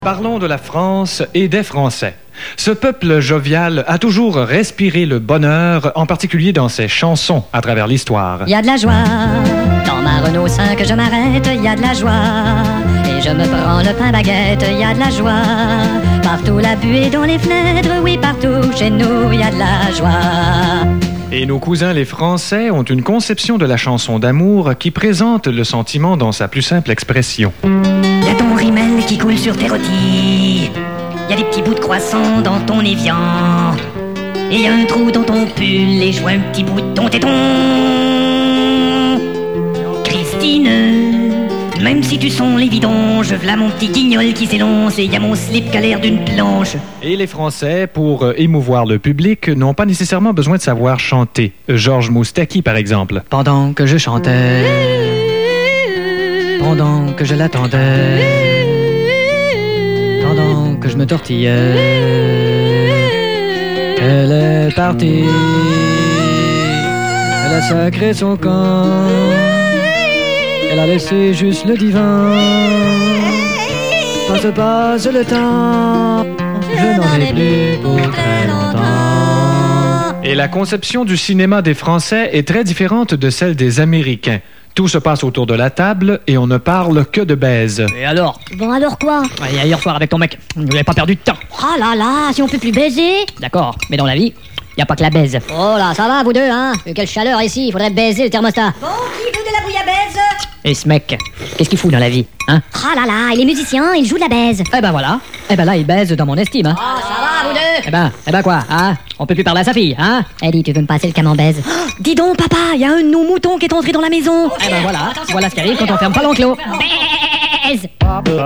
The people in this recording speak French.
Parlons de la France et des Français. Ce peuple jovial a toujours respiré le bonheur, en particulier dans ses chansons à travers l'histoire. Il y a de la joie, dans ma Renault 5 je m'arrête, il y a de la joie. Et je me prends le pain baguette, il y a de la joie. Partout la buée dans les fenêtres, oui partout chez nous, il y a de la joie. Et nos cousins les Français ont une conception de la chanson d'amour qui présente le sentiment dans sa plus simple expression. Il y a ton rimel qui coule sur tes rôtis. Il y a des petits bouts de croissant dans ton évian. Et il y a un trou dans ton pull et je vois un petit bout de ton téton. Christine, même si tu sens les vidanges, v'là mon petit guignol qui s'élance et il y a mon slip qui a l'air d'une planche. Et les Français, pour émouvoir le public, n'ont pas nécessairement besoin de savoir chanter. Georges Moustaki, par exemple. Pendant que je chantais, pendant que je l'attendais, pendant que je me tortillais, elle est partie, elle a sacré son camp, elle a laissé juste le divan. Passe le temps, je n'en ai plus pour très longtemps. Et la conception du cinéma des Français est très différente de celle des Américains. Tout se passe autour de la table et on ne parle que de baise. Et alors? Bon alors quoi? Hier soir avec ton mec, vous n'avez pas perdu de temps. Oh là là, si on peut plus baiser. D'accord, mais dans la vie, y a pas que la baise. Oh là, ça va vous deux, hein? Quelle chaleur ici, il faudrait baiser le thermostat. Bon, qui veut de la bouillabaisse? Et ce mec, qu'est-ce qu'il fout dans la vie, hein? Ah là là, il est musicien, il joue de la baise. Eh ben voilà, eh ben là il baise dans mon estime, hein. Oh, ça va vous deux? Eh ben quoi, hein? On peut plus parler à sa fille, hein? Eddie, tu veux me passer le camembert? Oh, dis donc papa, il y a un de nos moutons qui est entré dans la maison. Eh ben voilà ce qui arrive quand on ferme pas l'enclos. Baise.